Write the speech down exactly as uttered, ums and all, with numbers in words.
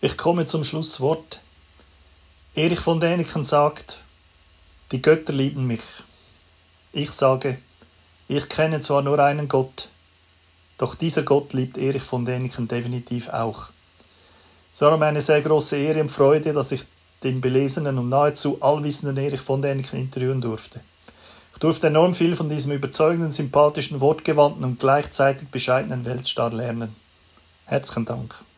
Ich komme zum Schlusswort. Erich von Däniken sagt, die Götter lieben mich. Ich sage, ich kenne zwar nur einen Gott, doch dieser Gott liebt Erich von Däniken definitiv auch. Es war mir eine sehr große Ehre und Freude, dass ich den belesenen und nahezu allwissenden Erich von Däniken interviewen durfte. Ich durfte enorm viel von diesem überzeugenden, sympathischen, wortgewandten und gleichzeitig bescheidenen Weltstar lernen. Herzlichen Dank.